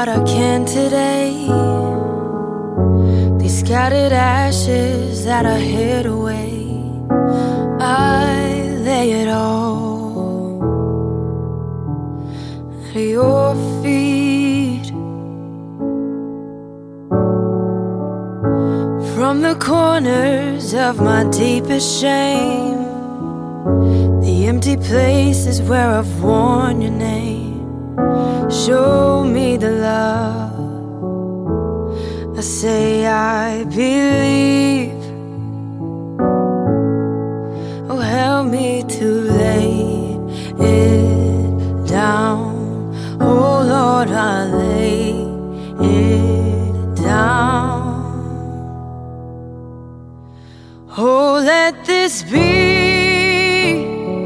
what I can today. These scattered ashes that I hid away, I lay it all at your feet. From the corners of my deepest shame, the empty places where I've worn your name, show me the love. I say I believe. Oh, help me to lay it down. Oh Lord, I lay it down. Oh, let this be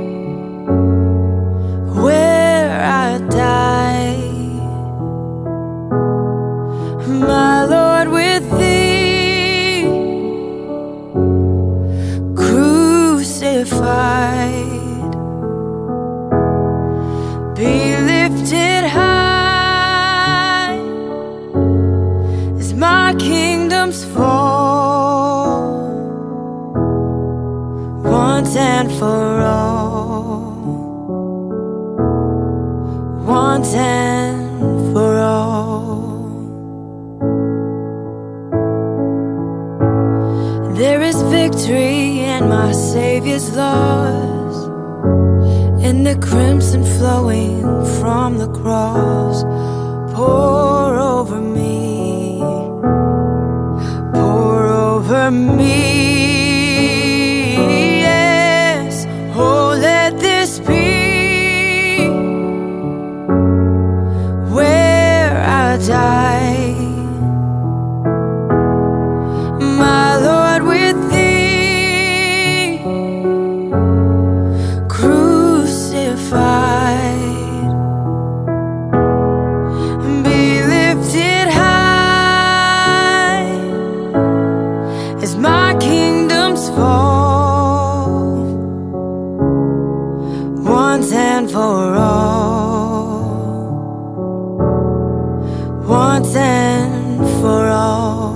where I die, my Lord, with thee crucified. Be lifted high as my kingdoms fall, once and for all, once and for all. There is victory in my Savior's laws, in the crimson flowing from the cross. Pour over me, pour over me. Yes, oh, let this be where I die, my Lord, with thee crucified. Be lifted high as my kingdoms fall, once and for all, once and for all.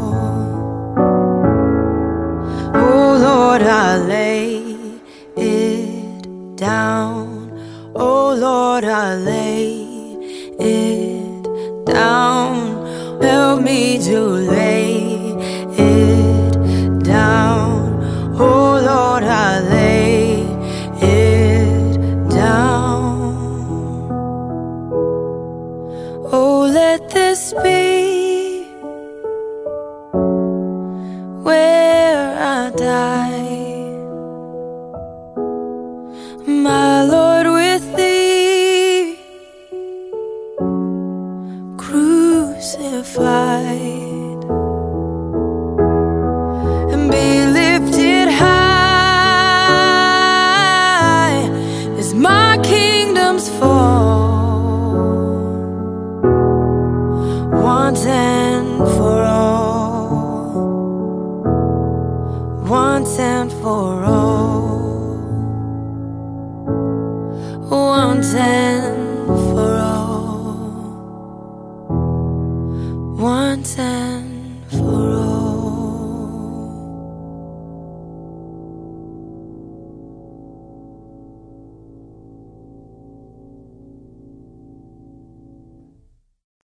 Oh Lord, I lay it down. Oh Lord, I lay it down. Help me to lay it down. Oh Lord, I lay it down. Oh, let this be where I die, my Lord, with thee crucified. And be lifted high as my kingdoms fall, once and for all, once and for all, once and for all, once and for all.